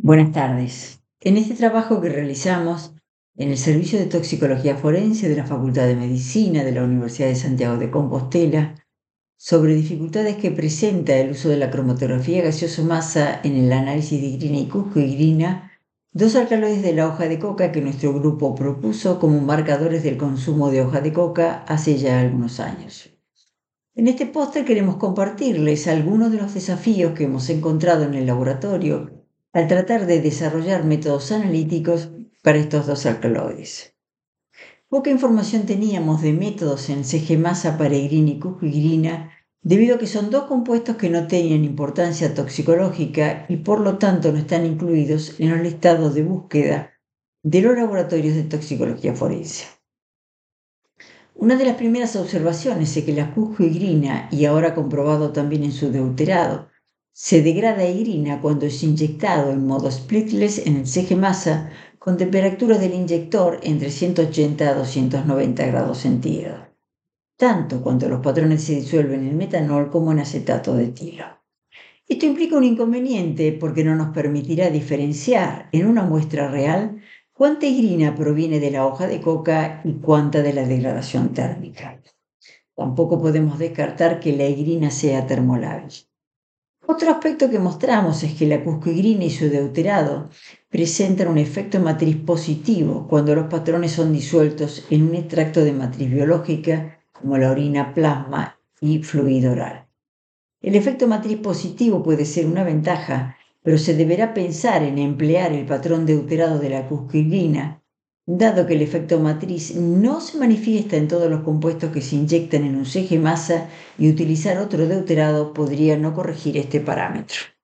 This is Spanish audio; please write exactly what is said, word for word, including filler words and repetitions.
Buenas tardes. En este trabajo que realizamos en el Servicio de Toxicología Forense de la Facultad de Medicina de la Universidad de Santiago de Compostela, sobre dificultades que presenta el uso de la cromatografía gaseoso-masa en el análisis de igrina y cuscoigrina, dos alcaloides de la hoja de coca que nuestro grupo propuso como marcadores del consumo de hoja de coca hace ya algunos años. En este póster queremos compartirles algunos de los desafíos que hemos encontrado en el laboratorio al tratar de desarrollar métodos analíticos para estos dos alcaloides. Poca información teníamos de métodos en C G masa para igrina y cuscoigrina, debido a que son dos compuestos que no tenían importancia toxicológica y por lo tanto no están incluidos en los listados de búsqueda de los laboratorios de toxicología forense. Una de las primeras observaciones es que la cuscoigrina, y ahora comprobado también en su deuterado, se degrada a igrina cuando es inyectado en modo splitless en el C G masa con temperaturas del inyector entre ciento ochenta a doscientos noventa grados centígrados, tanto cuando los patrones se disuelven en metanol como en acetato de etilo. Esto implica un inconveniente porque no nos permitirá diferenciar en una muestra real cuánta igrina proviene de la hoja de coca y cuánta de la degradación térmica. Tampoco podemos descartar que la igrina sea termolábil. Otro aspecto que mostramos es que la cuscoigrina y su deuterado presentan un efecto matriz positivo cuando los patrones son disueltos en un extracto de matriz biológica como la orina, plasma y fluido oral. El efecto matriz positivo puede ser una ventaja, pero se deberá pensar en emplear el patrón deuterado de la cuscoigrina, dado que el efecto matriz no se manifiesta en todos los compuestos que se inyectan en un C G masa, y utilizar otro deuterado podría no corregir este parámetro.